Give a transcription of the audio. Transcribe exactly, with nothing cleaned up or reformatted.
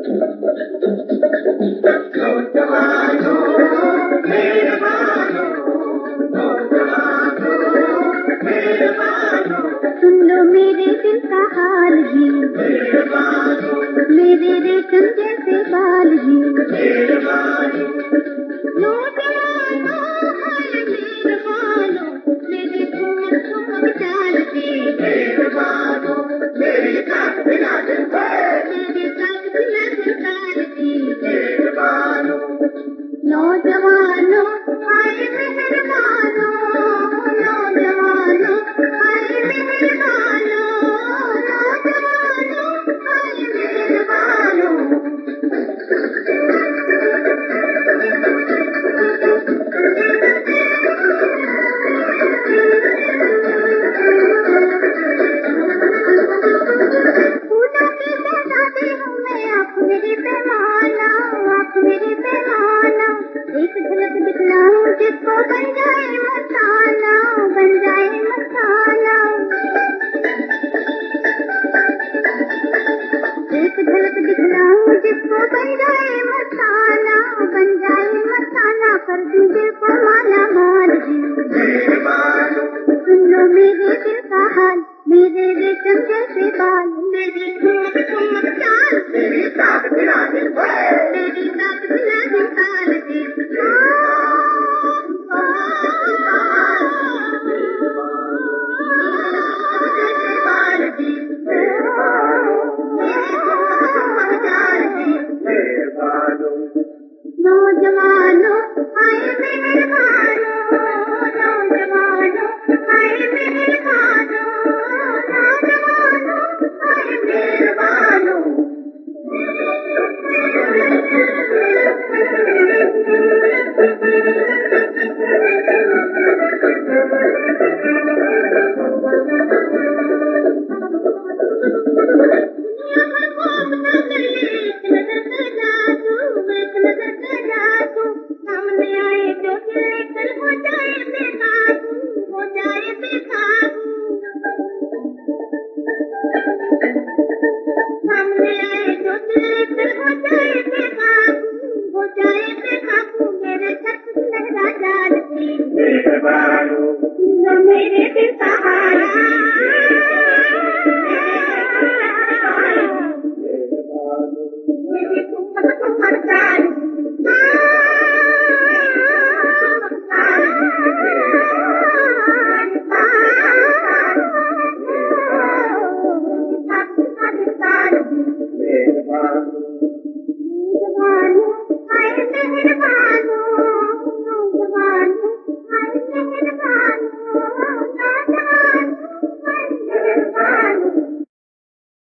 सुन लो मेरे दिल का हाल जी, मेरे रेशम जैसे बाल जी। नौजवानों हाय मेहरबानों, मेरे ठुमक ठुमक चाल जी। मेहरबानों मेरी साथ मिला दे, मेरे साथ मिला दे चाल जी। मेहरबानों नौजवानों हाय मेहरबानों, नौजवानों हाय मेहरबानों, नौजवानों हाय मेहरबानों। फूलों की शहजादी हूँ मैं, आप मेरी पैमाना, आप मेरी पैमाना। एक झलक दिखलाऊं जिसको बन जाए मस्ताना, बन जाए मस्ताना। एक झलक दिखलाऊं जिसको बन जाए मस्ताना, बन जाए मस्ताना। कर दूं दिल को माला माल जी। सुन लो मेरे दिल का हाल, मेरे रेशम जैसे बाल, मेरी ठुमक ठुमक चाल, मेरी साथ मिला दे, मेरी साथ मिला दे ताल जी। नौजवानों हाय मेहरबानों, नौजवानों हाय मेहरबानों, नौजवानों हाय मेहरबानों। दुनिया भर को अपना कर ले, एक नजर का जादू, एक नजर का जादू। सामने आए जो दिल लेकर हो जाए बेकाबू, हो जाए बेकाबू। सामने आए जो दिल लेकर हो जाए बेकाबू, हो जाए बेकाबू। मेरे छत लहरा जाल जी। सुन मेरे दिल का हाल, मेरी ठुमक ठुमक चाल,